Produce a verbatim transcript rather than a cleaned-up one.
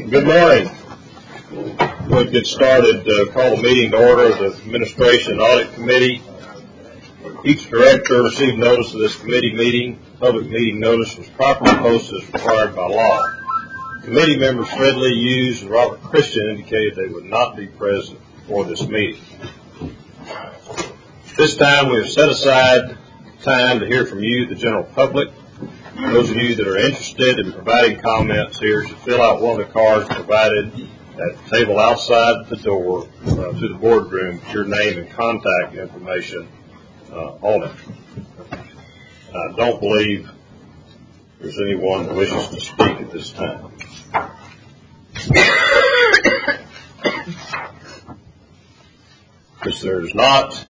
Good morning. We'll get started. Uh, call the meeting to order of the Administration and Audit Committee. Each director received notice of this committee meeting. Public meeting notice was properly posted as required by law. Committee members Fred Lee Hughes and Robert Christian indicated they would not be present for this meeting. This time we have set aside time to hear from you, the general public. Those of you that are interested in providing comments here should fill out one of the cards provided at the table outside the door uh, to the boardroom with your name and contact information uh, on it. I don't believe there's anyone that wishes to speak at this time. If there's not,